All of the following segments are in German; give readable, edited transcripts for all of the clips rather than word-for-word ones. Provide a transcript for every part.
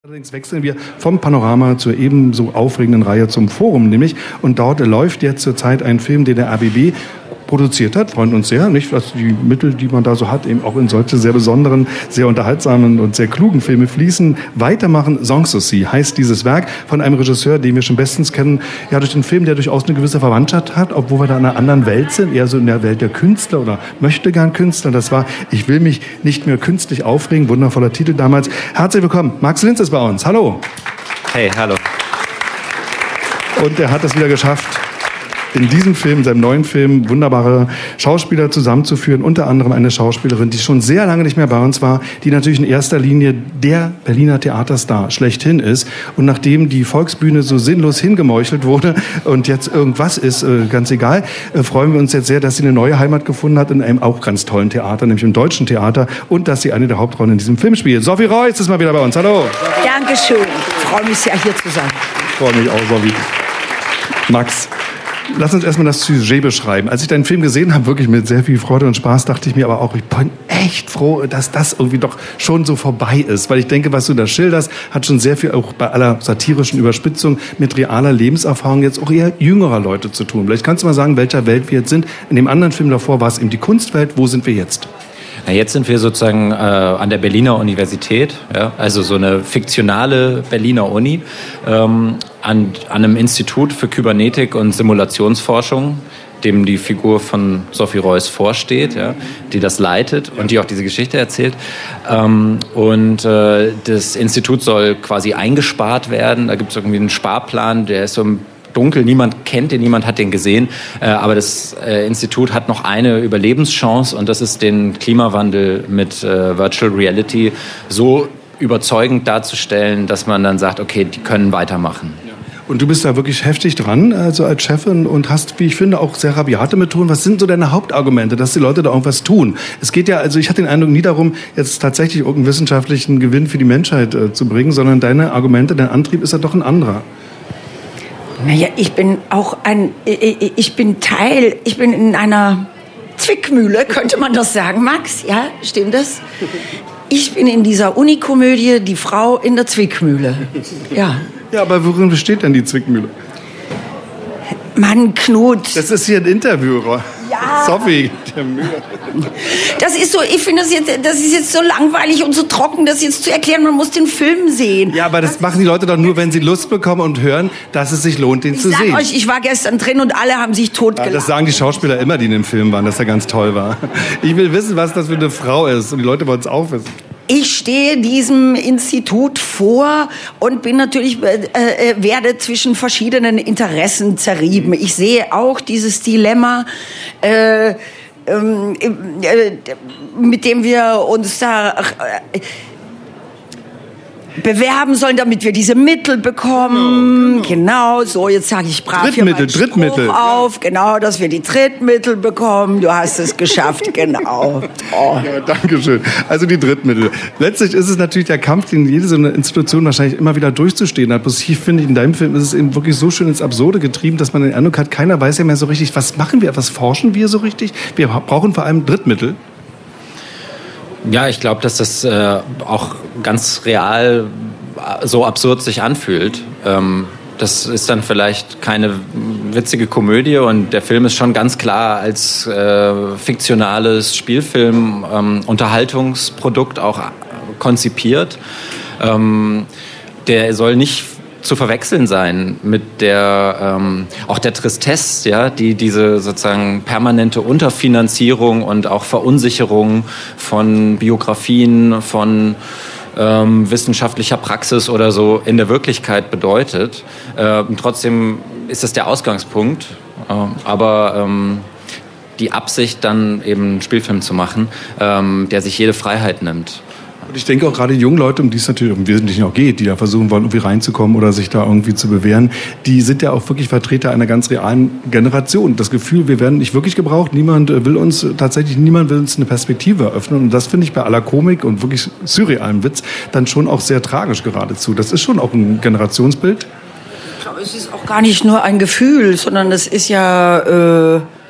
Allerdings wechseln wir vom Panorama zur ebenso aufregenden Reihe zum Forum, nämlich. Und dort läuft jetzt zurzeit ein Film, den der RBB produziert hat. Freuen uns sehr, nicht, dass die Mittel, die man da so hat, eben auch in solche sehr besonderen, sehr unterhaltsamen und sehr klugen Filme fließen. Weitermachen, Sanssouci heißt dieses Werk von einem Regisseur, den wir schon bestens kennen, ja, durch den Film, der durchaus eine gewisse Verwandtschaft hat, obwohl wir da in einer anderen Welt sind, eher so in der Welt der Künstler oder möchte gern Künstler. Das war Ich will mich nicht mehr künstlich aufregen, wundervoller Titel damals. Herzlich willkommen, Max Linz ist bei uns. Hallo. Hey, hallo. Und er hat es wieder geschafft, in diesem Film, seinem neuen Film, wunderbare Schauspieler zusammenzuführen. Unter anderem eine Schauspielerin, die schon sehr lange nicht mehr bei uns war, die natürlich in erster Linie der Berliner Theaterstar schlechthin ist. Und nachdem die Volksbühne so sinnlos hingemeuchelt wurde und jetzt irgendwas ist, ganz egal, freuen wir uns jetzt sehr, dass sie eine neue Heimat gefunden hat in einem auch ganz tollen Theater, nämlich im Deutschen Theater. Und dass sie eine der Hauptrollen in diesem Film spielt. Sophie Reuss ist mal wieder bei uns. Hallo. Dankeschön. Ich freue mich sehr, hier zu sein. Ich freue mich auch, Sophie. Max, lass uns erstmal das Sujet beschreiben. Als ich deinen Film gesehen habe, wirklich mit sehr viel Freude und Spaß, dachte ich mir aber auch, ich bin echt froh, dass das irgendwie doch schon so vorbei ist. Weil ich denke, was du da schilderst, hat schon sehr viel auch bei aller satirischen Überspitzung mit realer Lebenserfahrung jetzt auch eher jüngerer Leute zu tun. Vielleicht kannst du mal sagen, in welcher Welt wir jetzt sind. In dem anderen Film davor war es eben die Kunstwelt. Wo sind wir jetzt? Ja, jetzt sind wir sozusagen an der Berliner Universität, ja, also so eine fiktionale Berliner Uni, an einem Institut für Kybernetik und Simulationsforschung, dem die Figur von Sophie Reuss vorsteht, ja, die das leitet und die auch diese Geschichte erzählt. Das Institut soll quasi eingespart werden. Da gibt es irgendwie einen Sparplan, der ist so dunkel, niemand kennt den, niemand hat den gesehen, aber das Institut hat noch eine Überlebenschance und das ist den Klimawandel mit Virtual Reality so überzeugend darzustellen, dass man dann sagt, okay, die können weitermachen. Und du bist da wirklich heftig dran, also als Chefin, und hast, wie ich finde, auch sehr rabiate Methoden. Was sind so deine Hauptargumente, dass die Leute da irgendwas tun? Es geht ja, also ich hatte den Eindruck, nie darum, jetzt tatsächlich irgendeinen wissenschaftlichen Gewinn für die Menschheit zu bringen, sondern deine Argumente, dein Antrieb ist ja doch ein anderer. Naja, ich bin in einer Zwickmühle, könnte man das sagen, Max? Ja, stimmt das? Ich bin in dieser Unikomödie die Frau in der Zwickmühle. Ja. Ja, aber worin besteht denn die Zwickmühle? Mann, Knut. Das ist hier ein Interview. Ja. Sophie. Das ist so, ich finde das ist jetzt so langweilig und so trocken, das jetzt zu erklären. Man muss den Film sehen. Ja, aber das machen die Leute doch nur, wenn sie Lust bekommen und hören, dass es sich lohnt, den zu sehen. Ich sag euch, ich war gestern drin und alle haben sich totgelacht. Ja, das sagen die Schauspieler immer, die in dem Film waren, dass er ganz toll war. Ich will wissen, was das für eine Frau ist. Und die Leute wollen es auch wissen. Ich stehe diesem Institut vor und bin natürlich, werde zwischen verschiedenen Interessen zerrieben. Ich sehe auch dieses Dilemma, mit dem wir uns da bewerben sollen, damit wir diese Mittel bekommen. Genau, so, jetzt sage ich brav hier meinen Spruch auf. Genau, dass wir die Drittmittel bekommen. Du hast es geschafft, genau. Oh. Ja, danke schön. Also die Drittmittel. Letztlich ist es natürlich der Kampf, den jede so eine Institution wahrscheinlich immer wieder durchzustehen hat. Bloß hier finde ich, in deinem Film ist es eben wirklich so schön ins Absurde getrieben, dass man den Eindruck hat, keiner weiß ja mehr so richtig, was machen wir, was forschen wir so richtig. Wir brauchen vor allem Drittmittel. Ja, ich glaube, dass das auch ganz real so absurd sich anfühlt. Das ist dann vielleicht keine witzige Komödie und der Film ist schon ganz klar als fiktionales Spielfilm, Unterhaltungsprodukt auch konzipiert. Der soll nicht zu verwechseln sein mit der auch der Tristesse, ja, die diese sozusagen permanente Unterfinanzierung und auch Verunsicherung von Biografien, von wissenschaftlicher Praxis oder so in der Wirklichkeit bedeutet. Trotzdem ist es der Ausgangspunkt, aber die Absicht, dann eben einen Spielfilm zu machen, der sich jede Freiheit nimmt. Und ich denke auch gerade junge Leute, um die es natürlich im Wesentlichen auch geht, die da versuchen wollen, irgendwie reinzukommen oder sich da irgendwie zu bewähren, die sind ja auch wirklich Vertreter einer ganz realen Generation. Das Gefühl, wir werden nicht wirklich gebraucht, niemand will uns eine Perspektive eröffnen. Und das finde ich bei aller Komik und wirklich surrealem Witz dann schon auch sehr tragisch geradezu. Das ist schon auch ein Generationsbild. Ich glaube, es ist auch gar nicht nur ein Gefühl, sondern es ist ja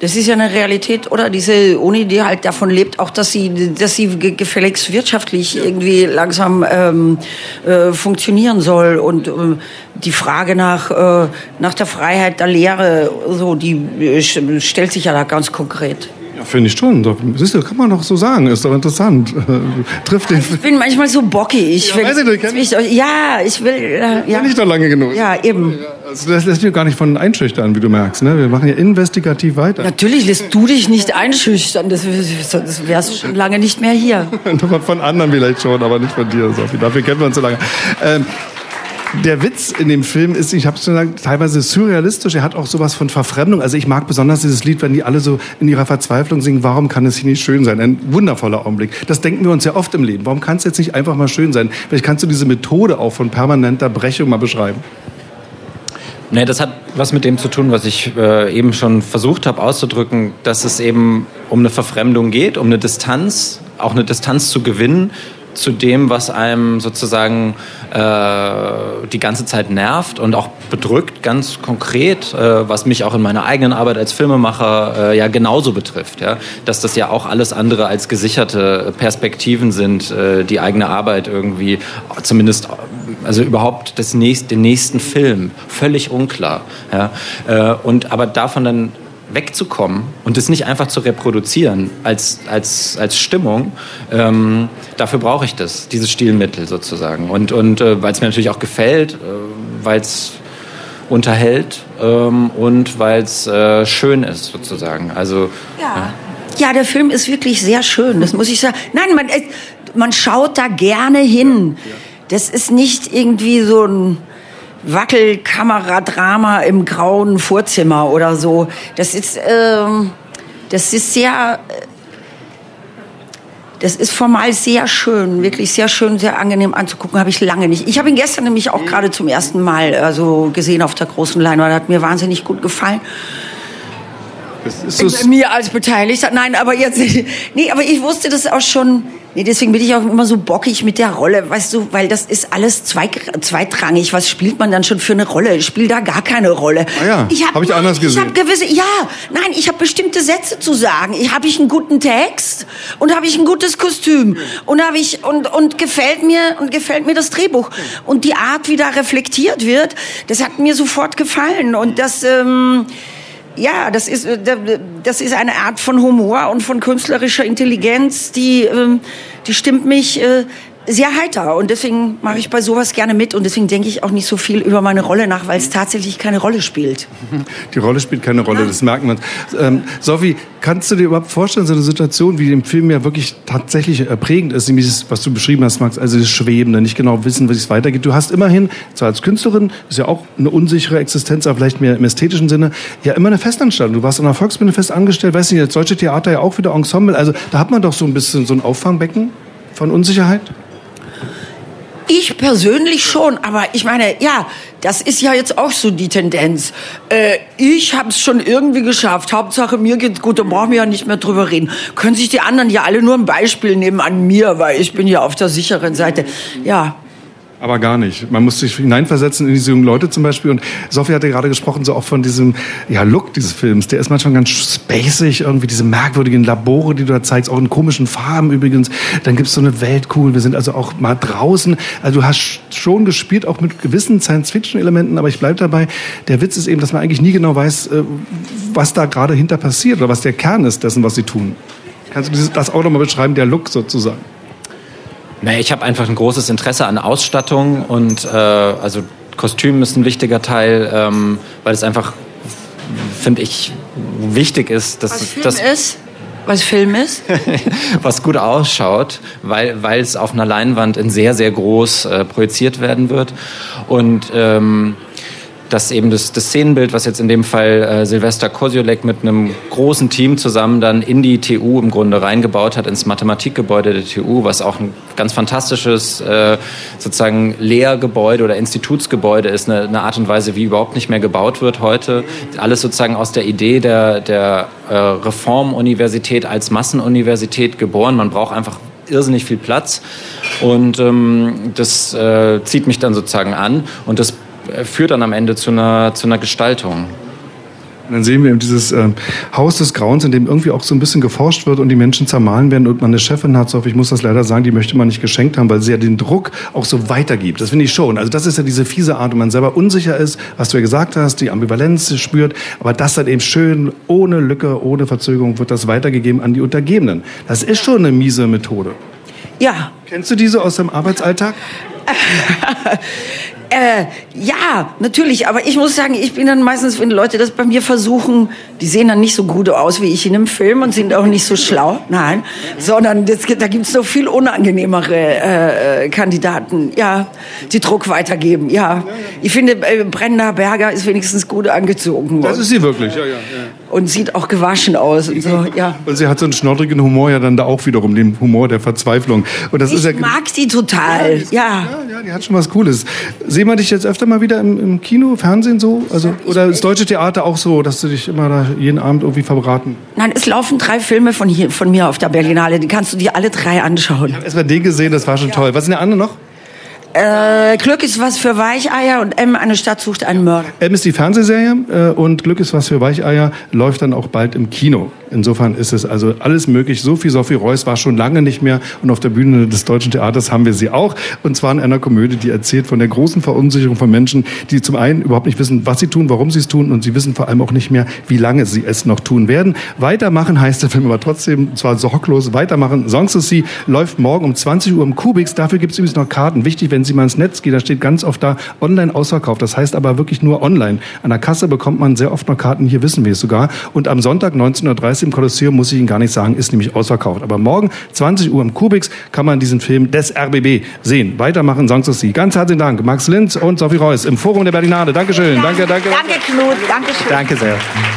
Das ist ja eine Realität, oder? Diese Uni, die halt davon lebt, auch dass sie gefälligst wirtschaftlich irgendwie langsam funktionieren soll. Und die Frage nach der Freiheit der Lehre, so, die stellt sich ja da ganz konkret. Ja, finde ich schon. Siehst du, kann man doch so sagen. Ist doch interessant. Trifft den. Ich bin manchmal so bockig. Ja, weiß ich nicht. Ich will. Kenn ich doch lange genug. Ja, eben. Also das lässt mich gar nicht von einschüchtern, wie du merkst. Ne? Wir machen ja investigativ weiter. Natürlich lässt du dich nicht einschüchtern. Das wärst schon lange nicht mehr hier. Von anderen vielleicht schon, aber nicht von dir, Sophie. Dafür kennen wir uns so lange. Der Witz in dem Film ist, ich habe es schon gesagt, teilweise surrealistisch. Er hat auch sowas von Verfremdung. Also ich mag besonders dieses Lied, wenn die alle so in ihrer Verzweiflung singen, warum kann es hier nicht schön sein? Ein wundervoller Augenblick. Das denken wir uns ja oft im Leben. Warum kann es jetzt nicht einfach mal schön sein? Vielleicht kannst du diese Methode auch von permanenter Brechung mal beschreiben. Nee, das hat was mit dem zu tun, was ich eben schon versucht habe auszudrücken, dass es eben um eine Verfremdung geht, um eine Distanz, auch eine Distanz zu gewinnen zu dem, was einem sozusagen die ganze Zeit nervt und auch bedrückt, ganz konkret, was mich auch in meiner eigenen Arbeit als Filmemacher ja genauso betrifft, ja? Dass das ja auch alles andere als gesicherte Perspektiven sind, die eigene Arbeit irgendwie, zumindest, also überhaupt den nächsten Film, völlig unklar. Ja? Aber davon dann wegzukommen und es nicht einfach zu reproduzieren als Stimmung, dafür brauche ich dieses Stilmittel sozusagen. Und weil es mir natürlich auch gefällt, weil es unterhält und weil es schön ist sozusagen. Also, ja, der Film ist wirklich sehr schön, das muss ich sagen. Nein, man schaut da gerne hin. Das ist nicht irgendwie so ein Wackelkameradrama im grauen Vorzimmer oder so. Das ist formal sehr schön, wirklich sehr schön, sehr angenehm anzugucken, habe ich lange nicht. Ich habe ihn gestern nämlich auch gerade zum ersten Mal gesehen auf der großen Leinwand, hat mir wahnsinnig gut gefallen. Mir als Beteiligter. Nein, aber jetzt nicht. Nee, aber ich wusste das auch schon. Nee, deswegen bin ich auch immer so bockig mit der Rolle, weißt du, weil das ist alles zweitrangig. Was spielt man dann schon für eine Rolle? Ich spiele da gar keine Rolle. Ah ja, habe ich anders gesehen. Ich habe bestimmte Sätze zu sagen. Habe ich einen guten Text und habe ich ein gutes Kostüm und gefällt mir das Drehbuch und die Art, wie da reflektiert wird, das hat mir sofort gefallen und das das ist eine Art von Humor und von künstlerischer Intelligenz, die stimmt mich sehr heiter. Und deswegen mache ich bei sowas gerne mit. Und deswegen denke ich auch nicht so viel über meine Rolle nach, weil es tatsächlich keine Rolle spielt. Die Rolle spielt keine Rolle, das merkt man. Sophie, kannst du dir überhaupt vorstellen, so eine Situation, wie im Film ja wirklich tatsächlich prägend ist, nämlich das, was du beschrieben hast, Max, also das Schwebende, nicht genau wissen, wie es weitergeht. Du hast immerhin, zwar als Künstlerin, ist ja auch eine unsichere Existenz, aber vielleicht mehr im ästhetischen Sinne, ja immer eine Festanstellung. Du warst an der Volksbühne fest angestellt, weißt du, das Deutsche Theater ja auch wieder Ensemble. Also da hat man doch so ein bisschen so ein Auffangbecken von Unsicherheit. Ich persönlich schon, aber ich meine, ja, das ist ja jetzt auch so die Tendenz. Ich habe es schon irgendwie geschafft. Hauptsache, mir geht's gut, da brauchen wir ja nicht mehr drüber reden. Können sich die anderen ja alle nur ein Beispiel nehmen an mir, weil ich bin ja auf der sicheren Seite. Ja. Aber gar nicht. Man muss sich hineinversetzen in diese jungen Leute zum Beispiel. Und Sophie hatte gerade gesprochen, so auch von diesem Look dieses Films. Der ist manchmal ganz spacig, irgendwie diese merkwürdigen Labore, die du da zeigst, auch in komischen Farben übrigens. Dann gibt's so eine Weltkugel. Wir sind also auch mal draußen. Also du hast schon gespielt, auch mit gewissen Science-Fiction-Elementen. Aber ich bleib dabei. Der Witz ist eben, dass man eigentlich nie genau weiß, was da gerade hinter passiert oder was der Kern ist dessen, was sie tun. Kannst du das auch nochmal beschreiben, der Look sozusagen? Nee, ich habe einfach ein großes Interesse an Ausstattung und also Kostüm ist ein wichtiger Teil, weil es einfach, finde ich, wichtig ist, dass was Film ist? Was gut ausschaut, weil es auf einer Leinwand in sehr, sehr groß projiziert werden wird und dass eben das Szenenbild, was jetzt in dem Fall Silvester Kosiolek mit einem großen Team zusammen dann in die TU im Grunde reingebaut hat, ins Mathematikgebäude der TU, was auch ein ganz fantastisches sozusagen Lehrgebäude oder Institutsgebäude ist, eine Art und Weise, wie überhaupt nicht mehr gebaut wird heute. Alles sozusagen aus der Idee der Reformuniversität als Massenuniversität geboren. Man braucht einfach irrsinnig viel Platz und das zieht mich dann sozusagen an und das führt dann am Ende zu einer Gestaltung. Und dann sehen wir eben dieses Haus des Grauens, in dem irgendwie auch so ein bisschen geforscht wird und die Menschen zermahlen werden und man eine Chefin hat, so, ich muss das leider sagen, die möchte man nicht geschenkt haben, weil sie ja den Druck auch so weitergibt. Das finde ich schon. Also das ist ja diese fiese Art, wo man selber unsicher ist, was du ja gesagt hast, die Ambivalenz spürt, aber das dann eben schön, ohne Lücke, ohne Verzögerung wird das weitergegeben an die Untergebenen. Das ist schon eine miese Methode. Ja. Kennst du diese aus deinem Arbeitsalltag? Ja, natürlich, aber ich muss sagen, ich bin dann meistens, wenn Leute das bei mir versuchen, die sehen dann nicht so gut aus wie ich in einem Film und sind auch nicht so schlau, nein, sondern da gibt's noch viel unangenehmere Kandidaten, ja, die Druck weitergeben, ja. Ich finde, Brenda Berger ist wenigstens gut angezogen. Das ist sie wirklich, ja. Und sieht auch gewaschen aus und so, ja. Und sie hat so einen schnoddrigen Humor ja dann da auch wiederum, den Humor der Verzweiflung. Und das ist ja, mag die total, ja. Ja, die hat schon was Cooles. Sehen wir dich jetzt öfter mal wieder im Kino, Fernsehen so? Also, oder das Deutsche Theater auch so, dass du dich immer da jeden Abend irgendwie verbraten? Nein, es laufen 3 Filme von mir auf der Berlinale, die kannst du dir alle 3 anschauen. Ich habe erst mal den gesehen, das war schon toll. Was sind der andere noch? Glück ist was für Weicheier und M, eine Stadt sucht einen Mörder. M ist die Fernsehserie und Glück ist was für Weicheier läuft dann auch bald im Kino. Insofern ist es also alles möglich. Sophie Reuss war schon lange nicht mehr und auf der Bühne des Deutschen Theaters haben wir sie auch. Und zwar in einer Komödie, die erzählt von der großen Verunsicherung von Menschen, die zum einen überhaupt nicht wissen, was sie tun, warum sie es tun und sie wissen vor allem auch nicht mehr, wie lange sie es noch tun werden. Weitermachen heißt der Film aber trotzdem, zwar sorglos, weitermachen. Songs to See läuft morgen um 20 Uhr im Kubix. Dafür gibt es übrigens noch Karten. Wichtig, wenn Sie mal ins Netz gehen, da steht ganz oft da, online ausverkauft. Das heißt aber wirklich nur online. An der Kasse bekommt man sehr oft noch Karten, hier wissen wir es sogar. Und am Sonntag 19.30 Uhr im Kolosseum, muss ich Ihnen gar nicht sagen, ist nämlich ausverkauft. Aber morgen 20 Uhr im Kubix kann man diesen Film des RBB sehen. Weitermachen, Songs to See. Ganz herzlichen Dank, Max Linz und Sophie Reuss im Forum der Berlinale. Dankeschön. Danke, Knut. Dankeschön. Danke sehr.